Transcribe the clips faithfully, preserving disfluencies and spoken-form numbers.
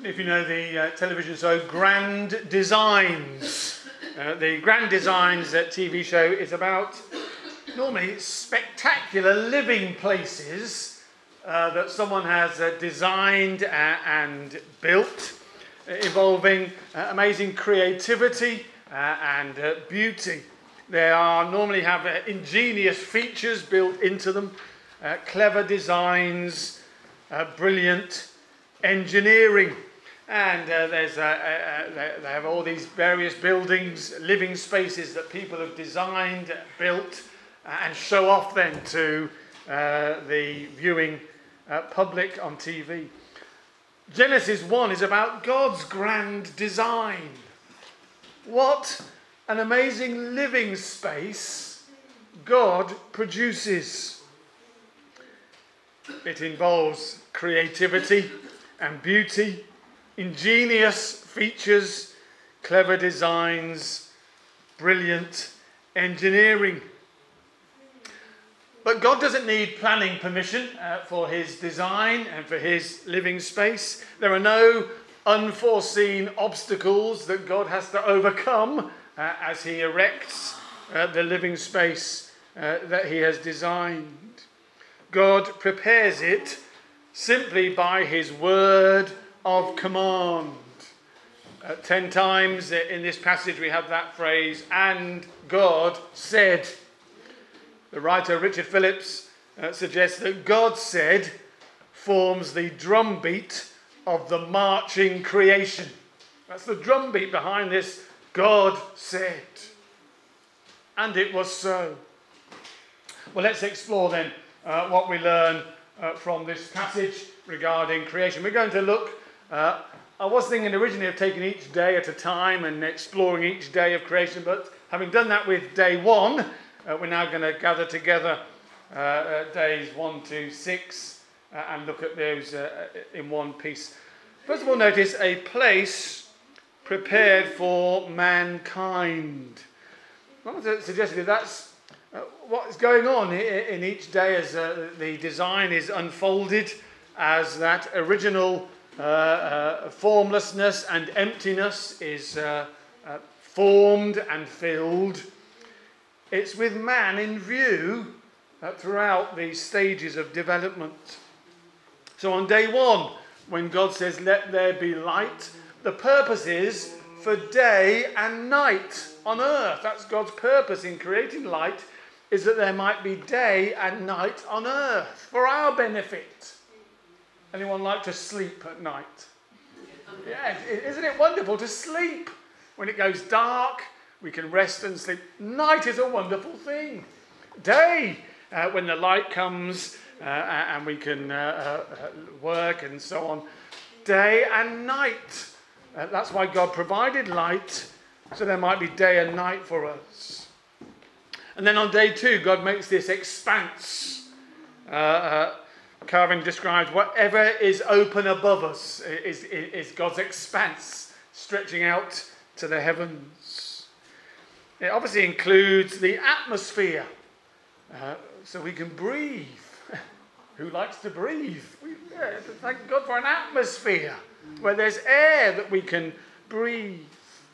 If you know the uh, television show Grand Designs. Uh, the Grand Designs uh, T V show is about normally spectacular living places uh, that someone has uh, designed uh, and built, uh, involving uh, amazing creativity uh, and uh, beauty. They are normally have uh, ingenious features built into them, uh, clever designs, uh, brilliant engineering. And uh, there's, uh, uh, they have all these various buildings, living spaces that people have designed, built, uh, and show off then to uh, the viewing uh, public on T V. Genesis one is about God's grand design. What an amazing living space God produces. It involves creativity and beauty, ingenious features, clever designs, brilliant engineering. But God doesn't need planning permission uh, for his design and for his living space. There are no unforeseen obstacles that God has to overcome uh, as he erects uh, the living space uh, that he has designed. God prepares it simply by his word of command. Uh, ten times in this passage we have that phrase, and God said. The writer Richard Phillips uh, suggests that God said forms the drumbeat of the marching creation. That's the drumbeat behind this, God said. And it was so. Well, let's explore then uh, what we learn uh, from this passage regarding creation. We're going to look Uh, I was thinking originally of taking each day at a time and exploring each day of creation, but having done that with day one, uh, we're now going to gather together uh, uh, days one to six uh, and look at those uh, in one piece. First of all, notice a place prepared for mankind. I want to suggest that that's uh, what's going on in each day as uh, the design is unfolded, as that original Uh, uh, formlessness and emptiness is uh, uh, formed and filled. It's with man in view uh, throughout the stages of development. So on day one, when God says, "Let there be light," the purpose is for day and night on earth. That's God's purpose in creating light, is that there might be day and night on earth for our benefit. Anyone like to sleep at night? Yeah, isn't it wonderful to sleep? When it goes dark, we can rest and sleep. Night is a wonderful thing. Day, uh, when the light comes uh, and we can uh, uh, work and so on. Day and night. Uh, that's why God provided light, so there might be day and night for us. And then on day two, God makes this expanse. Uh, uh, Calvin describes whatever is open above us is, is, is God's expanse, stretching out to the heavens. It obviously includes the atmosphere, uh, so we can breathe. Who likes to breathe? We, yeah, thank God for an atmosphere where there's air that we can breathe.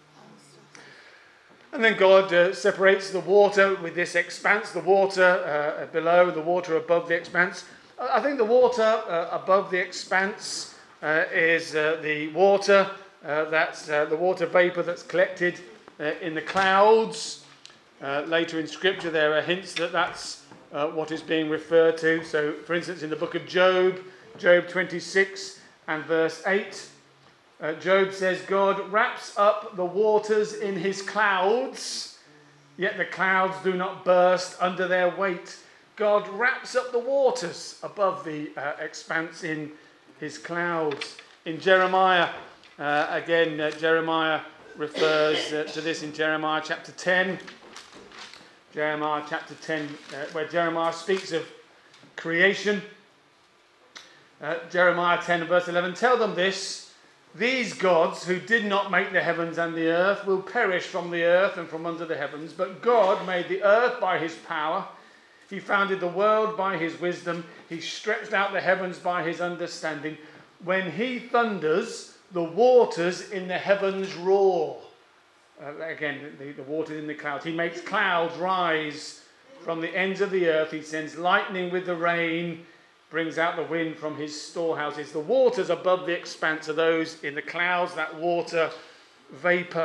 And then God uh, separates the water with this expanse, the water uh, below, the water above the expanse. I think the water uh, above the expanse uh, is uh, the water, uh, that's uh, the water vapour that's collected uh, in the clouds. Uh, later in Scripture there are hints that that's uh, what is being referred to. So, for instance, in the book of Job, Job twenty-six and verse eight, uh, Job says, "God wraps up the waters in his clouds, yet the clouds do not burst under their weight." God wraps up the waters above the uh, expanse in his clouds. In Jeremiah, uh, again, uh, Jeremiah refers uh, to this in Jeremiah chapter ten. Jeremiah chapter ten, uh, where Jeremiah speaks of creation. Uh, Jeremiah ten verse eleven, "Tell them this, these gods who did not make the heavens and the earth will perish from the earth and from under the heavens, but God made the earth by his power. He founded the world by his wisdom. He stretched out the heavens by his understanding. When he thunders, the waters in the heavens roar. Uh, again, the, the waters in the clouds. He makes clouds rise from the ends of the earth. He sends lightning with the rain, brings out the wind from his storehouses. The waters above the expanse are those in the clouds, that water vapour.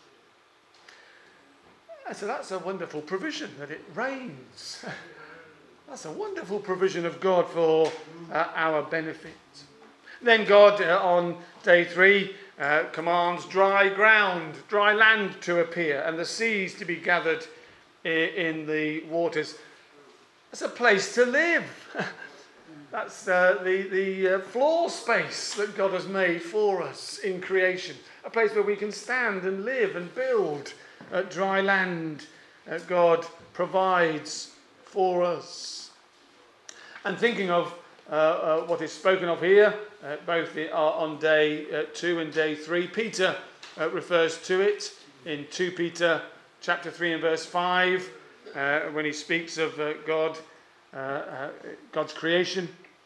And so that's a wonderful provision, that it rains. That's a wonderful provision of God for uh, our benefit. Then God, uh, on day three, uh, commands dry ground, dry land to appear, and the seas to be gathered in, in the waters. That's a place to live. That's uh, the, the uh, floor space that God has made for us in creation. A place where we can stand and live and build. Uh, dry land uh, God provides for us. And thinking of uh, uh, what is spoken of here, uh, both the, uh, on day uh, two and day three, Peter uh, refers to it in Second Peter chapter three and verse five, uh, when he speaks of uh, God, uh, uh, God's creation.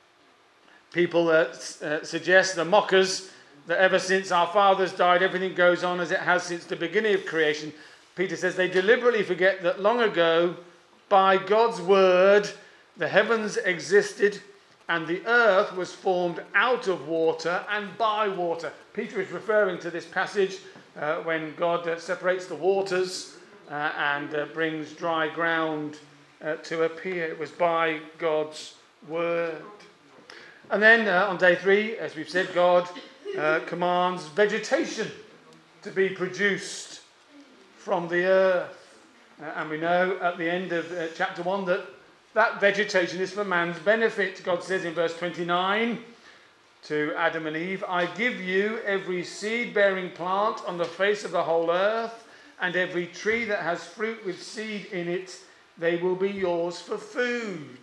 People uh, uh, suggest, the mockers, that ever since our fathers died, everything goes on as it has since the beginning of creation. Peter says they deliberately forget that long ago, by God's word, the heavens existed and the earth was formed out of water and by water. Peter is referring to this passage uh, when God uh, separates the waters uh, and uh, brings dry ground uh, to appear. It was by God's word. And then uh, on day three, as we've said, God uh, commands vegetation to be produced from the earth. Uh, and we know at the end of uh, chapter one that that vegetation is for man's benefit. God says in verse twenty-nine to Adam and Eve, I give you every seed-bearing plant on the face of the whole earth, and every tree that has fruit with seed in it, they will be yours for food.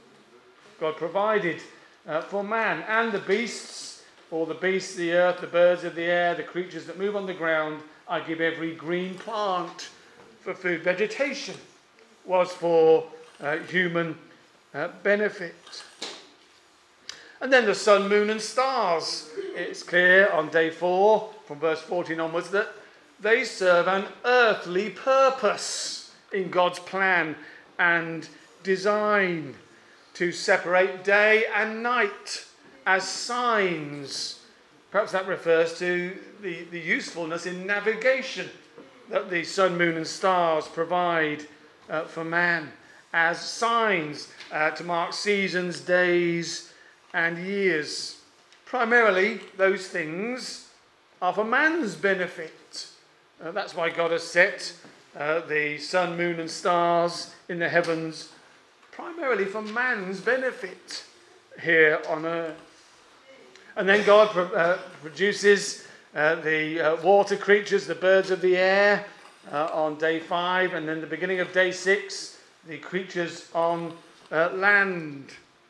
God provided uh, for man, and the beasts, or the beasts of the earth, the birds of the air, the creatures that move on the ground, I give every green plant for food. Vegetation was for uh, human uh, benefit. And then the sun, moon and stars. It's clear on day four, from verse fourteen onwards, that they serve an earthly purpose in God's plan and design, to separate day and night as signs. Perhaps that refers to the, the usefulness in navigation that the sun, moon and stars provide uh, for man, as signs uh, to mark seasons, days and years. Primarily, those things are for man's benefit. Uh, that's why God has set uh, the sun, moon and stars in the heavens, primarily for man's benefit here on earth. And then God pro- uh, produces uh, the uh, water creatures, the birds of the air, uh, on day five, and then the beginning of day six, the creatures on uh, land.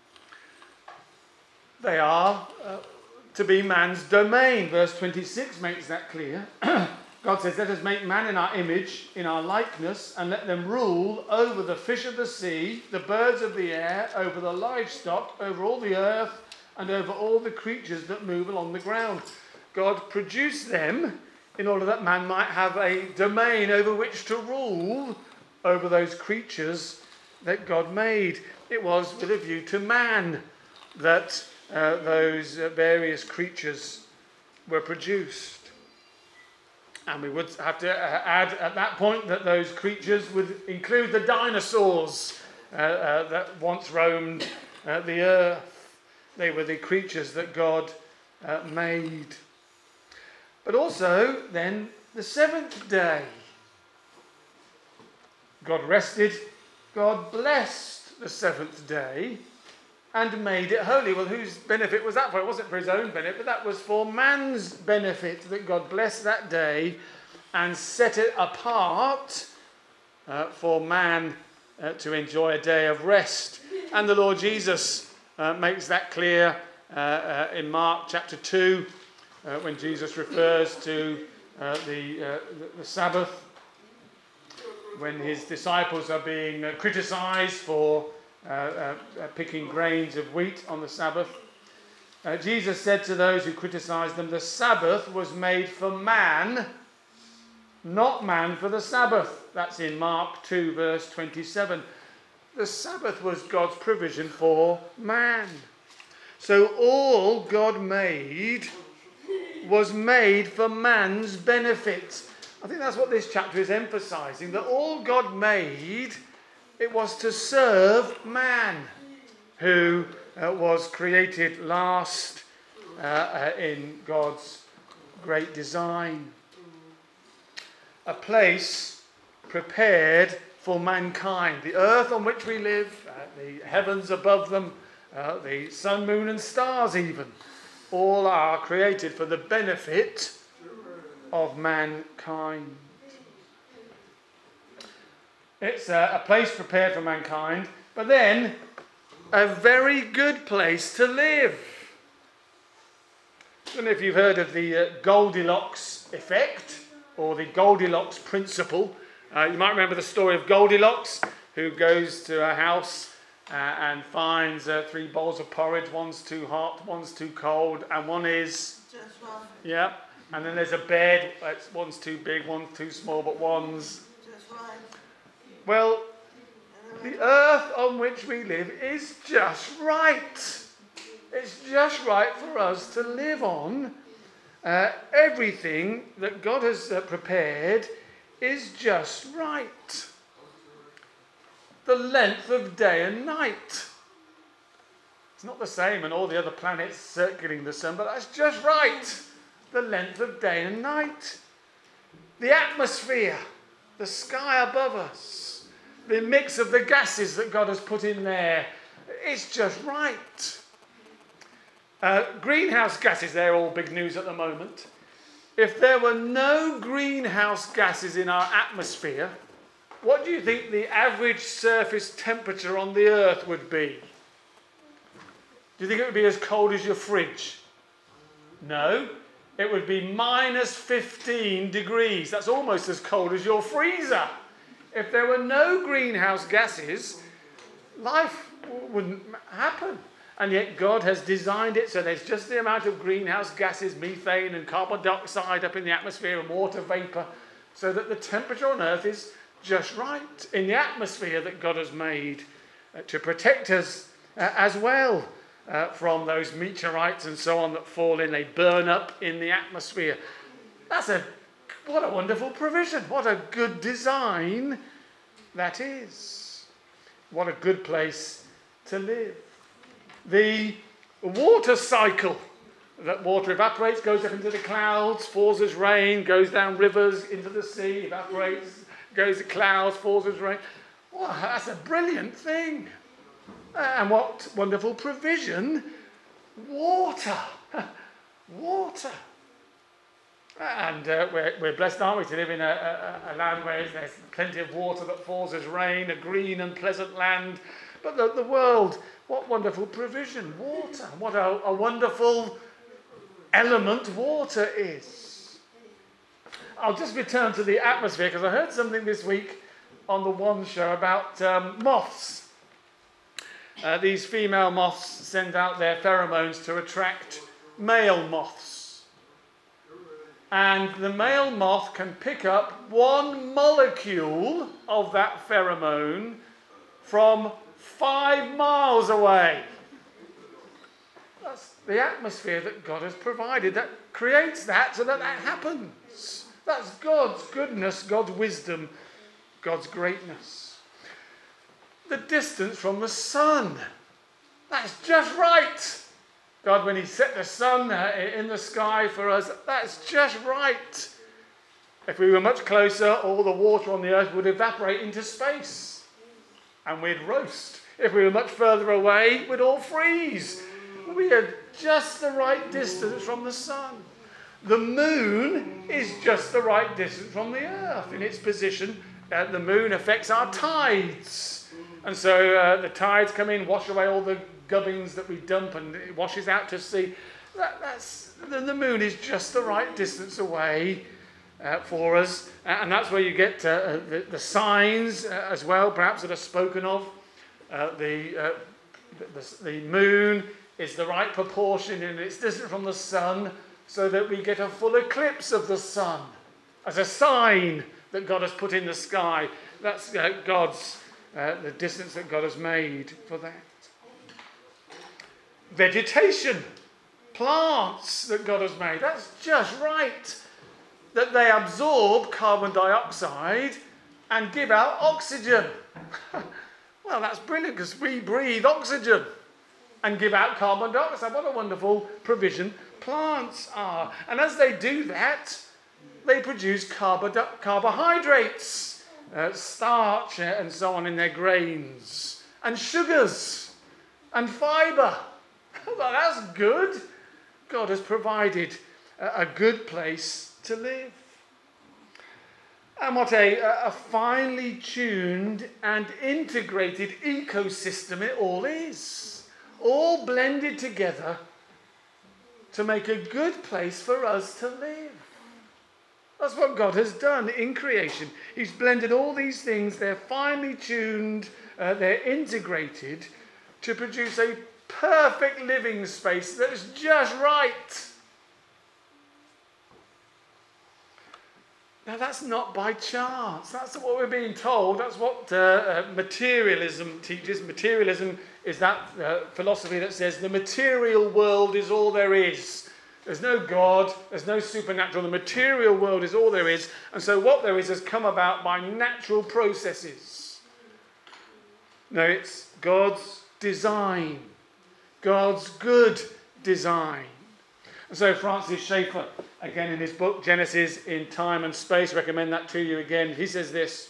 They are uh, to be man's domain. Verse twenty-six makes that clear. God says, let us make man in our image, in our likeness, and let them rule over the fish of the sea, the birds of the air, over the livestock, over all the earth, and over all the creatures that move along the ground. God produced them in order that man might have a domain over which to rule over those creatures that God made. It was with a view to man that uh, those uh, various creatures were produced. And we would have to uh, add at that point that those creatures would include the dinosaurs uh, uh, that once roamed uh, the earth. They were the creatures that God uh, made. But also then the seventh day. God rested, God blessed the seventh day and made it holy. Well, whose benefit was that for? It wasn't for his own benefit, but that was for man's benefit, that God blessed that day and set it apart uh, for man uh, to enjoy a day of rest. And the Lord Jesus uh, makes that clear uh, uh, in Mark chapter two, uh, when Jesus refers to uh, the, uh, the, the Sabbath, when his disciples are being uh, criticised for Uh, uh, uh, picking grains of wheat on the Sabbath. Uh, Jesus said to those who criticized them, the Sabbath was made for man, not man for the Sabbath. That's in Mark two, verse twenty-seven. The Sabbath was God's provision for man. So all God made was made for man's benefit. I think that's what this chapter is emphasizing, that all God made, it was to serve man, who uh, was created last uh, uh, in God's great design. A place prepared for mankind. The earth on which we live, uh, the heavens above them, uh, the sun, moon and stars even, all are created for the benefit of mankind. It's a, a place prepared for mankind, but then a very good place to live. I don't know if you've heard of the uh, Goldilocks effect or the Goldilocks principle. Uh, you might remember the story of Goldilocks, who goes to a house uh, and finds uh, three bowls of porridge. One's too hot, one's too cold, and one is... Just one. Yeah. And then there's a bed. It's, one's too big, one's too small, but one's... Just one. Well, the earth on which we live is just right. It's just right for us to live on. Uh, everything that God has uh, prepared is just right. The length of day and night. It's not the same in all the other planets circling the sun, but that's just right. The length of day and night. The atmosphere, the sky above us, the mix of the gases that God has put in there, it's just right. Uh, greenhouse gases, they're all big news at the moment. If there were no greenhouse gases in our atmosphere, what do you think the average surface temperature on the earth would be? Do you think it would be as cold as your fridge? No. It would be minus fifteen degrees. That's almost as cold as your freezer. If there were no greenhouse gases, life w- wouldn't happen. And yet God has designed it so there's just the amount of greenhouse gases, methane and carbon dioxide up in the atmosphere and water vapor, so that the temperature on Earth is just right in the atmosphere that God has made uh, to protect us uh, as well uh, from those meteorites and so on that fall in. They burn up in the atmosphere. That's a, what a wonderful provision. What a good design that is. What a good place to live. The water cycle, that water evaporates, goes up into the clouds, falls as rain, goes down rivers into the sea, evaporates, goes to clouds, falls as rain. Well, that's a brilliant thing. And what wonderful provision. Water. Water. And uh, we're, we're blessed, aren't we, to live in a, a, a land where there's plenty of water that falls as rain, a green and pleasant land. But the, the world, what wonderful provision. Water. What a, a wonderful element water is. I'll just return to the atmosphere because I heard something this week on the One Show about um, moths. Uh, these female moths send out their pheromones to attract male moths. And the male moth can pick up one molecule of that pheromone from five miles away. That's the atmosphere that God has provided that creates that so that that happens. That's God's goodness, God's wisdom, God's greatness. The distance from the sun. That's just right. God, when he set the sun uh, in the sky for us, that's just right. If we were much closer, all the water on the earth would evaporate into space and we'd roast. If we were much further away, we'd all freeze. We had just the right distance from the sun. The moon is just the right distance from the earth in its position. Uh, the moon affects our tides. And so uh, the tides come in, wash away all the gubbins that we dump, and it washes out to sea. That, that's, the, the moon is just the right distance away uh, for us. Uh, and that's where you get uh, the, the signs uh, as well, perhaps, that are spoken of. Uh, the, uh, the, the moon is the right proportion and it's distant from the sun so that we get a full eclipse of the sun as a sign that God has put in the sky. That's uh, God's, uh, the distance that God has made for that. Vegetation, plants that God has made. That's just right. That they absorb carbon dioxide and give out oxygen. Well, that's brilliant because we breathe oxygen and give out carbon dioxide. What a wonderful provision plants are. And as they do that, they produce carbo- carbohydrates, uh, starch uh, and so on in their grains, and sugars and fibre. Well, that's good. God has provided a, a good place to live. And what a, a finely tuned and integrated ecosystem it all is. All blended together to make a good place for us to live. That's what God has done in creation. He's blended all these things. They're finely tuned. Uh, they're integrated to produce a perfect living space that is just right. Now, that's not by chance. That's what we're being told. That's what uh, uh, materialism teaches. Materialism is that uh, philosophy that says the material world is all there is. There's no God. There's no supernatural. The material world is all there is. And so what there is has come about by natural processes. No, it's God's design. God's good design. And so Francis Schaeffer, again in his book, Genesis in Time and Space, recommend that to you again. He says this: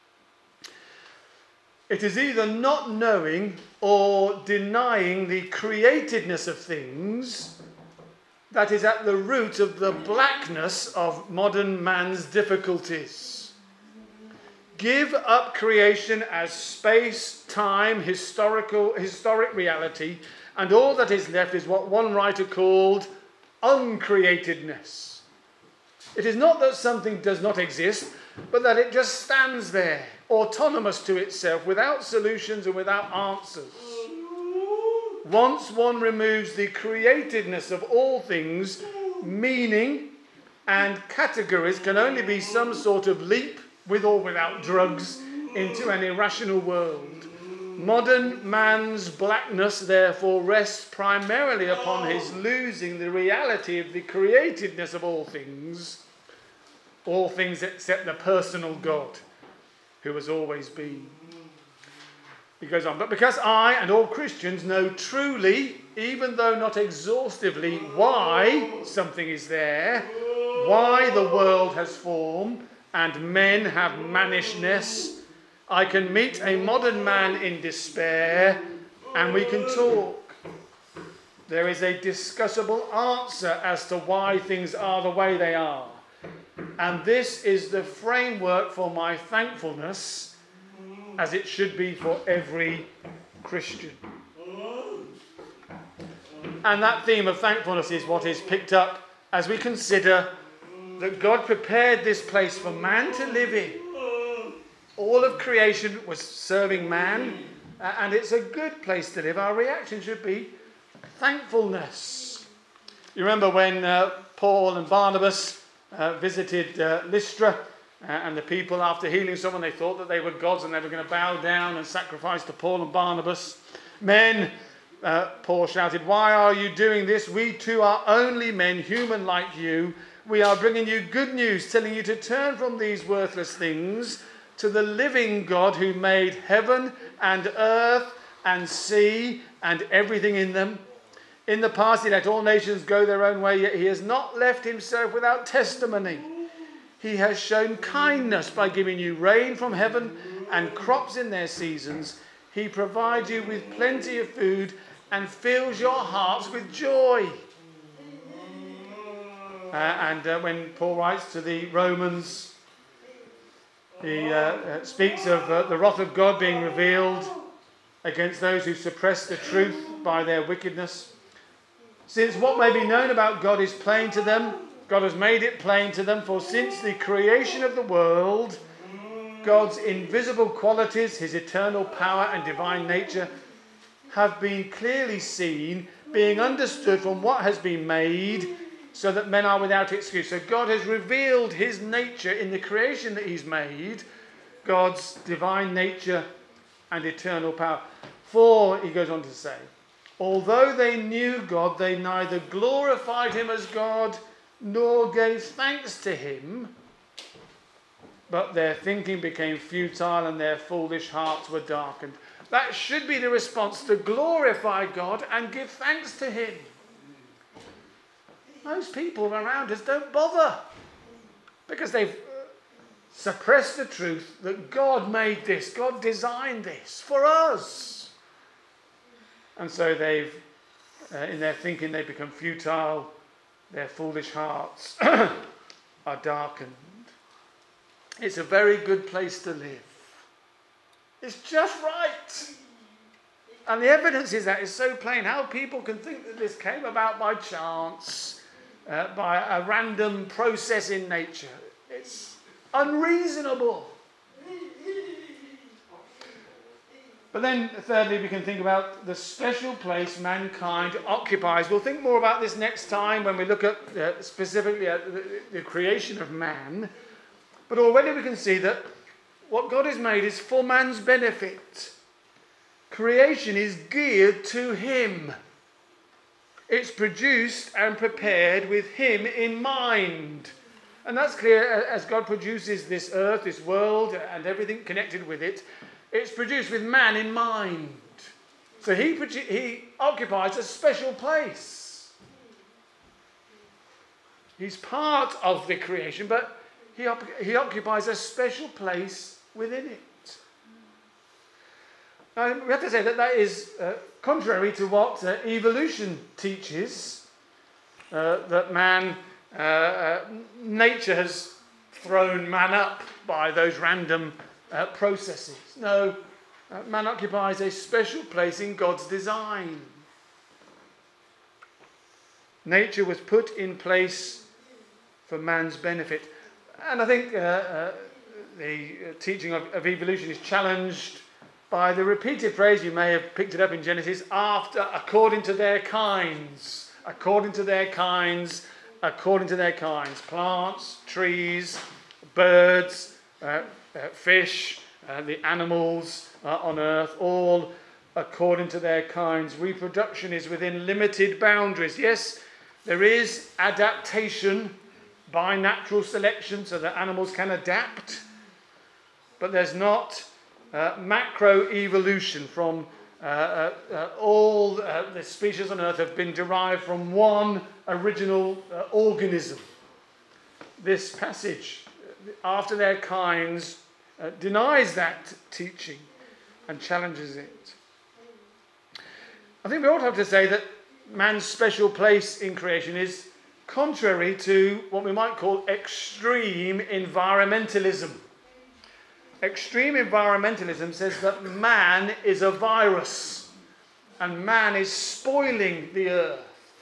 it is either not knowing or denying the createdness of things that is at the root of the blackness of modern man's difficulties. Give up creation as space, time, historical, historic reality, and all that is left is what one writer called uncreatedness. It is not that something does not exist, but that it just stands there, autonomous to itself, without solutions and without answers. Once one removes the createdness of all things, meaning and categories can only be some sort of leap, with or without drugs, into an irrational world. Modern man's blackness, therefore, rests primarily upon his losing the reality of the createdness of all things, all things except the personal God, who has always been. He goes on, but because I and all Christians know truly, even though not exhaustively, why something is there, why the world has formed, and men have mannishness, I can meet a modern man in despair and we can talk. There is a discussable answer as to why things are the way they are. And this is the framework for my thankfulness, as it should be for every Christian. And that theme of thankfulness is what is picked up as we consider that God prepared this place for man to live in. All of creation was serving man, and it's a good place to live. Our reaction should be thankfulness. You remember when uh, Paul and Barnabas uh, visited uh, Lystra, uh, and the people, after healing someone, they thought that they were gods and they were going to bow down and sacrifice to Paul and Barnabas. Men, uh, Paul shouted, why are you doing this? We too are only men, human like you. We are bringing you good news, telling you to turn from these worthless things to the living God who made heaven and earth and sea and everything in them. In the past he let all nations go their own way, yet he has not left himself without testimony. He has shown kindness by giving you rain from heaven and crops in their seasons. He provides you with plenty of food and fills your hearts with joy. Uh, and uh, when Paul writes to the Romans, he uh, uh, speaks of uh, the wrath of God being revealed against those who suppress the truth by their wickedness. Since what may be known about God is plain to them, God has made it plain to them, for since the creation of the world, God's invisible qualities, his eternal power and divine nature, have been clearly seen, being understood from what has been made, so that men are without excuse. So God has revealed his nature in the creation that he's made, God's divine nature and eternal power. For, he goes on to say, although they knew God, they neither glorified him as God nor gave thanks to him, but their thinking became futile and their foolish hearts were darkened. That should be the response, to glorify God and give thanks to him. Most people around us don't bother because they've suppressed the truth that God made this, God designed this for us. And so they've, uh, in their thinking, they become futile, their foolish hearts are darkened. It's a very good place to live. It's just right. And the evidence is that is so plain. How people can think that this came about by chance, uh, by a random process in nature. It's unreasonable. But then, thirdly, we can think about the special place mankind occupies. We'll think more about this next time when we look at uh, specifically at the, the creation of man. But already we can see that what God has made is for man's benefit. Creation is geared to him. It's produced and prepared with him in mind. And that's clear as God produces this earth, this world, and everything connected with it. It's produced with man in mind. So he, produ- he occupies a special place. He's part of the creation, but he, op- he occupies a special place within it. Now, we have to say that that is uh, contrary to what uh, evolution teaches, uh, that man, uh, uh, nature has thrown man up by those random uh, processes. No, uh, man occupies a special place in God's design. Nature was put in place for man's benefit. And I think uh, uh, the teaching of, of evolution is challenged by the repeated phrase, you may have picked it up in Genesis, after, according to their kinds, according to their kinds, according to their kinds. Plants, trees, birds, uh, uh, fish, uh, the animals uh, on earth, all according to their kinds. Reproduction is within limited boundaries. Yes, there is adaptation by natural selection so that animals can adapt, but there's not Uh, macroevolution from uh, uh, uh, all uh, the species on earth have been derived from one original uh, organism. This passage, after their kinds, uh, denies that teaching and challenges it. I think we ought to have to say that man's special place in creation is contrary to what we might call extreme environmentalism. Extreme environmentalism says that man is a virus and man is spoiling the earth.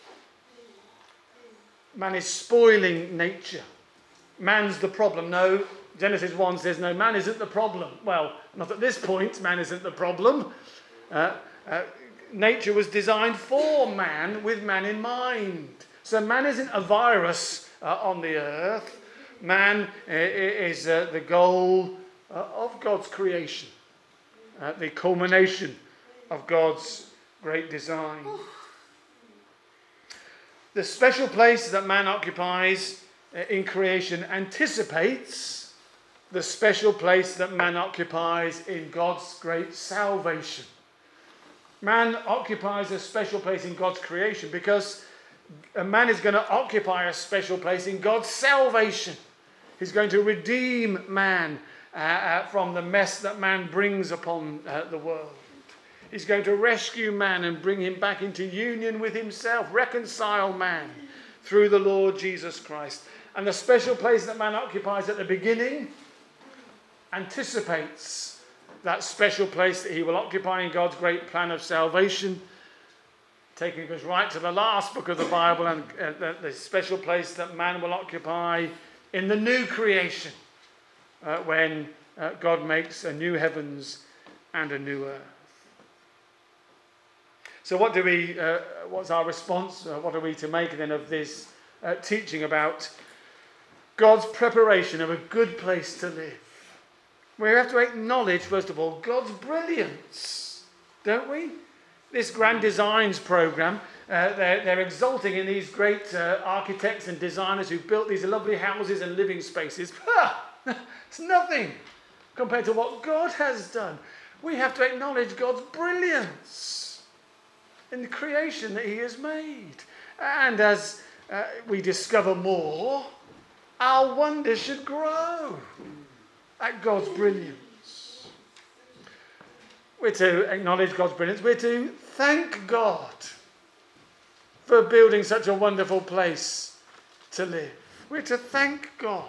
Man is spoiling nature. Man's the problem. No, Genesis one says, no, man isn't the problem. Well, not at this point, man isn't the problem. Uh, uh, nature was designed for man with man in mind. So man isn't a virus uh, on the earth. Man uh, is uh, the goal Uh, of God's creation, uh, the culmination of God's great design. The special place that man occupies uh, in creation anticipates the special place that man occupies in God's great salvation. Man occupies a special place in God's creation because a man is going to occupy a special place in God's salvation. He's going to redeem man Uh, uh, from the mess that man brings upon uh, the world. He's going to rescue man and bring him back into union with himself, reconcile man through the Lord Jesus Christ. And the special place that man occupies at the beginning anticipates that special place that he will occupy in God's great plan of salvation, taking us right to the last book of the Bible and uh, the, the special place that man will occupy in the new creation. Uh, when uh, God makes a new heavens and a new earth. So what do we, uh, what's our response? Uh, what are we to make then of this uh, teaching about God's preparation of a good place to live? We have to acknowledge, first of all, God's brilliance, don't we? This Grand Designs program, uh, they're, they're exulting in these great uh, architects and designers who built these lovely houses and living spaces. It's nothing compared to what God has done. We have to acknowledge God's brilliance in the creation that he has made. And as uh, we discover more, our wonder should grow at God's brilliance. We're to acknowledge God's brilliance. We're to thank God for building such a wonderful place to live. We're to thank God.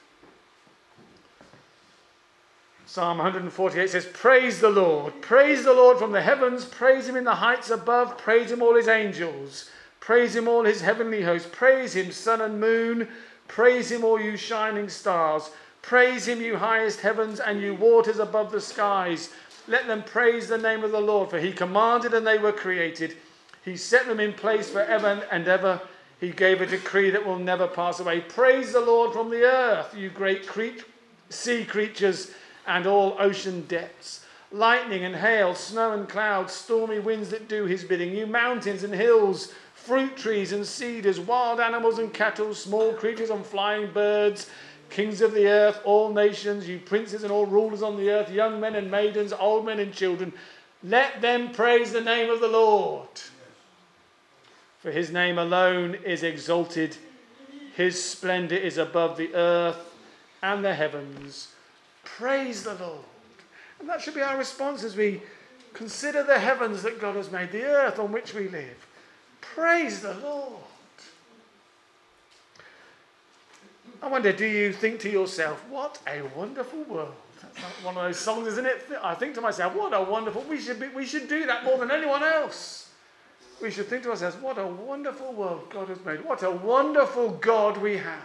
Psalm one forty-eight says, praise the Lord. Praise the Lord from the heavens. Praise him in the heights above. Praise him all his angels. Praise him all his heavenly hosts. Praise him, sun and moon. Praise him, all you shining stars. Praise him, you highest heavens, and you waters above the skies. Let them praise the name of the Lord, for he commanded and they were created. He set them in place forever and ever. He gave a decree that will never pass away. Praise the Lord from the earth, you great cre- sea creatures and all ocean depths. Lightning and hail, snow and clouds, stormy winds that do his bidding. You mountains and hills, fruit trees and cedars, wild animals and cattle, small creatures and flying birds, kings of the earth, all nations, you princes and all rulers on the earth, young men and maidens, old men and children. Let them praise the name of the Lord. For his name alone is exalted. His splendor is above the earth and the heavens. Praise the Lord. And that should be our response as we consider the heavens that God has made, the earth on which we live. Praise the Lord. I wonder, do you think to yourself, what a wonderful world? That's not one of those songs, isn't it? I think to myself, what a wonderful, we should be, we should do that more than anyone else. We should think to ourselves, what a wonderful world God has made. What a wonderful God we have.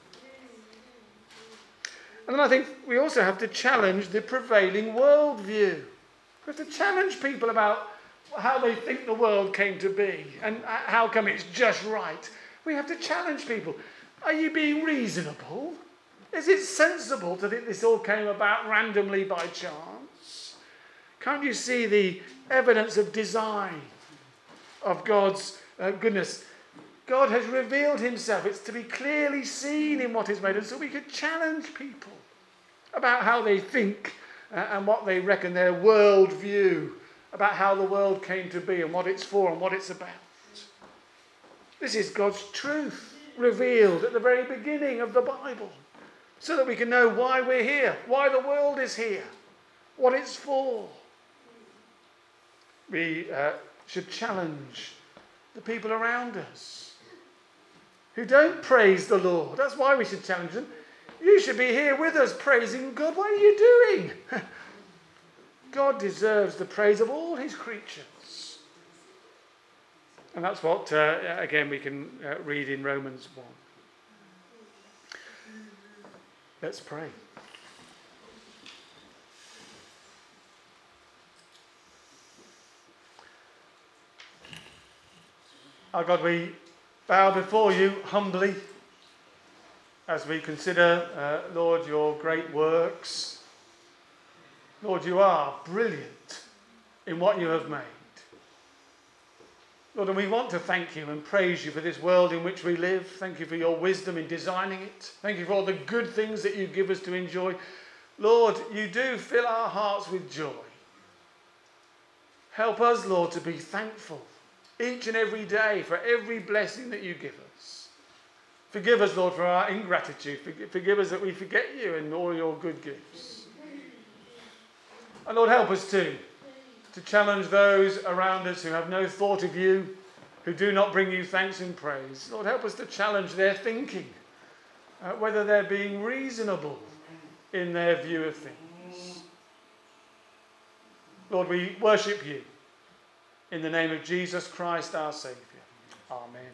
And then I think we also have to challenge the prevailing worldview. We have to challenge people about how they think the world came to be and how come it's just right. We have to challenge people. Are you being reasonable? Is it sensible to think this all came about randomly by chance? Can't you see the evidence of design, of God's uh, goodness? God has revealed himself. It's to be clearly seen in what is made. And so we could challenge people about how they think uh, and what they reckon, their worldview about how the world came to be and what it's for and what it's about. This is God's truth revealed at the very beginning of the Bible so that we can know why we're here, why the world is here, what it's for. We uh, should challenge the people around us who don't praise the Lord. That's why we should challenge them. You should be here with us praising God. What are you doing? God deserves the praise of all his creatures. And that's what, uh, again, we can uh, read in Romans one. Let's pray. Our God, we bow before you humbly as we consider, uh, Lord, your great works. Lord, you are brilliant in what you have made. Lord, and we want to thank you and praise you for this world in which we live. Thank you for your wisdom in designing it. Thank you for all the good things that you give us to enjoy. Lord, you do fill our hearts with joy. Help us, Lord, to be thankful each and every day for every blessing that you give us. Forgive us, Lord, for our ingratitude. Forgive us that we forget you and all your good gifts. And Lord, help us too to challenge those around us who have no thought of you, who do not bring you thanks and praise. Lord, help us to challenge their thinking, uh, whether they're being reasonable in their view of things. Lord, we worship you in the name of Jesus Christ, our Saviour. Amen.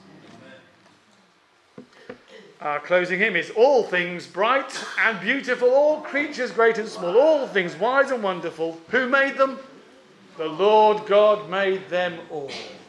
Our closing hymn is all things bright and beautiful, all creatures great and small, all things wise and wonderful. Who made them? The Lord God made them all.